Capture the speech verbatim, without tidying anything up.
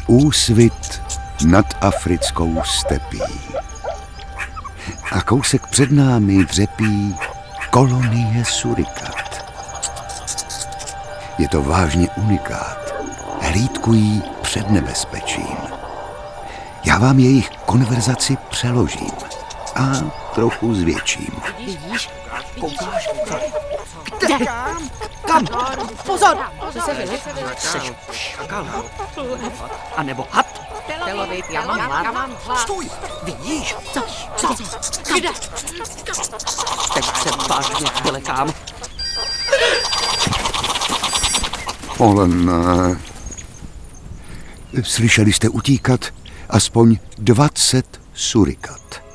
Úsvit nad africkou stepí. A kousek před námi dřepí kolonie surikat. Je to vážně unikát. Hlídkují před nebezpečím. Já vám jejich konverzaci přeložím a trochu zvětším. Vidíš? Koukáš? Kde? Kam? Kam? Pozor! Seš šakal. A nebo had. Telovit, já mám hlad. Stůj! Vidíš? Co? Co? Kde? Teď se vážně vylekám. Ale ne. Slyšeli jste utíkat aspoň dvacet surikat.